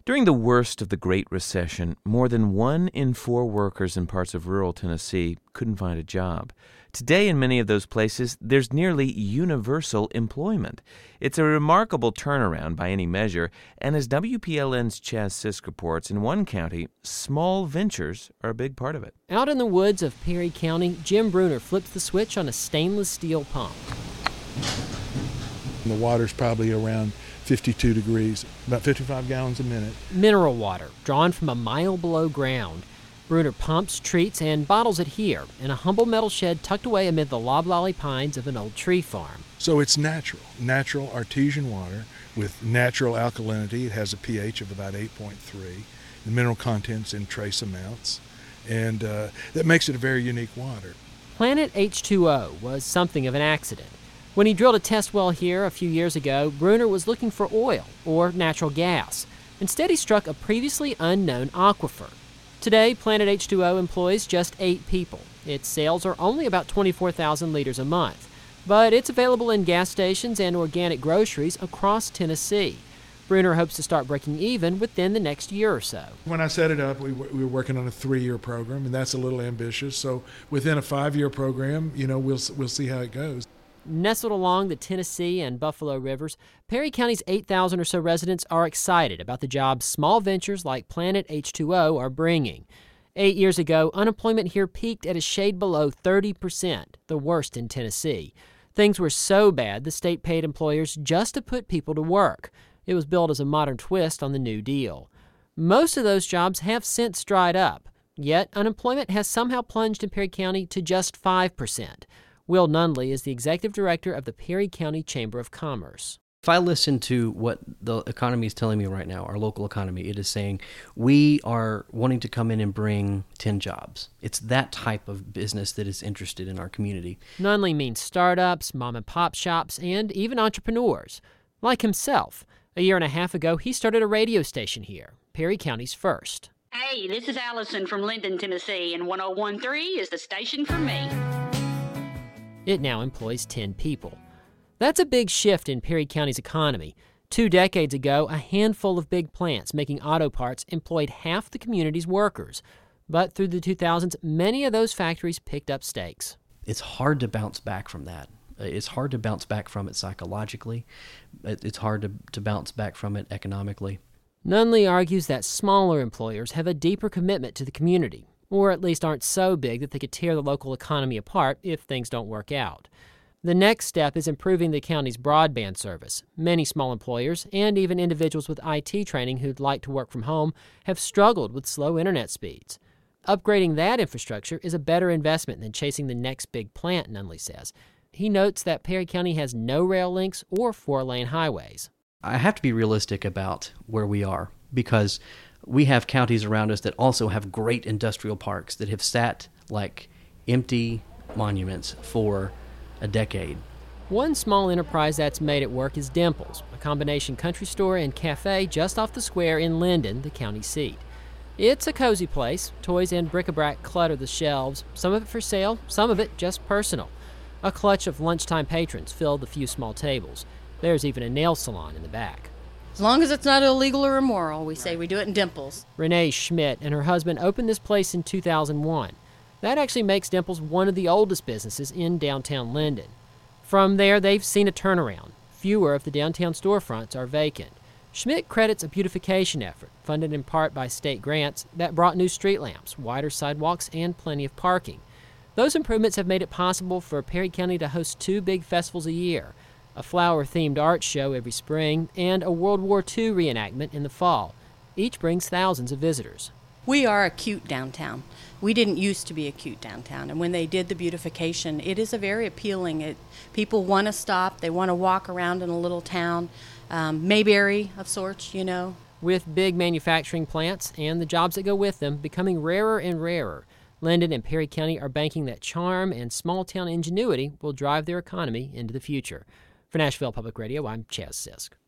During the worst of the Great Recession, more than 1 in 4 workers in parts of rural Tennessee couldn't find a job. Today, in many of those places, there's nearly universal employment. It's a remarkable turnaround by any measure, and as WPLN's Chaz Sisk reports, in one county, small ventures are a big part of it. Out in the woods of Perry County, Jim Bruner flips the switch on a stainless steel pump. The water's probably around 52 degrees, about 55 gallons a minute. Mineral water, drawn from a mile below ground. Bruner pumps, treats, and bottles it here in a humble metal shed tucked away amid the loblolly pines of an old tree farm. So it's natural artesian water with natural alkalinity. It has a pH of about 8.3. The mineral content's in trace amounts, and that makes it a very unique water. Planet H2O was something of an accident. When he drilled a test well here a few years ago, Bruner was looking for oil or natural gas. Instead, he struck a previously unknown aquifer. Today, Planet H2O employs just 8 people. Its sales are only about 24,000 liters a month, but it's available in gas stations and organic groceries across Tennessee. Bruner hopes to start breaking even within the next year or so. When I set it up, we were working on a 3-year program, and that's a little ambitious. So within a 5-year program, we'll see how it goes. Nestled along the Tennessee and Buffalo Rivers, Perry County's 8,000 or so residents are excited about the jobs small ventures like Planet H2O are bringing. 8 years ago, unemployment here peaked at a shade below 30%, the worst in Tennessee. Things were so bad the state paid employers just to put people to work. It was billed as a modern twist on the New Deal. Most of those jobs have since dried up, yet unemployment has somehow plunged in Perry County to just 5%. Will Nunley is the executive director of the Perry County Chamber of Commerce. If I listen to what the economy is telling me right now, our local economy, it is saying we are wanting to come in and bring 10 jobs. It's that type of business that is interested in our community. Nunley means startups, mom-and-pop shops, and even entrepreneurs. Like himself. A year and a half ago, he started a radio station here, Perry County's first. Hey, this is Allison from Linden, Tennessee, and 101.3 is the station for me. It now employs 10 people. That's a big shift in Perry County's economy. 2 decades ago, a handful of big plants making auto parts employed half the community's workers. But through the 2000s, many of those factories picked up stakes. It's hard to bounce back from that. It's hard to bounce back from it psychologically. It's hard to bounce back from it economically. Nunley argues that smaller employers have a deeper commitment to the community, or at least aren't so big that they could tear the local economy apart if things don't work out. The next step is improving the county's broadband service. Many small employers, and even individuals with IT training who'd like to work from home, have struggled with slow internet speeds. Upgrading that infrastructure is a better investment than chasing the next big plant, Nunley says. He notes that Perry County has no rail links or 4-lane highways. I have to be realistic about where we are, because we have counties around us that also have great industrial parks that have sat like empty monuments for a decade. One small enterprise that's made it work is Dimples, a combination country store and cafe just off the square in Linden, the county seat. It's a cozy place. Toys and bric-a-brac clutter the shelves, some of it for sale, some of it just personal. A clutch of lunchtime patrons filled the few small tables. There's even a nail salon in the back. As long as it's not illegal or immoral, we say we do it in Dimples. Renee Schmidt and her husband opened this place in 2001. That actually makes Dimples one of the oldest businesses in downtown Linden. From there, they've seen a turnaround. Fewer of the downtown storefronts are vacant. Schmidt credits a beautification effort, funded in part by state grants, that brought new street lamps, wider sidewalks, and plenty of parking. Those improvements have made it possible for Perry County to host 2 big festivals a year, a flower-themed art show every spring, and a World War II reenactment in the fall. Each brings thousands of visitors. We are a cute downtown. We didn't used to be a cute downtown, and when they did the beautification, it is a very appealing. People want to stop. They want to walk around in a little town, Mayberry of sorts, With big manufacturing plants and the jobs that go with them becoming rarer and rarer, Linden and Perry County are banking that charm and small-town ingenuity will drive their economy into the future. For Nashville Public Radio, I'm Chaz Sisk.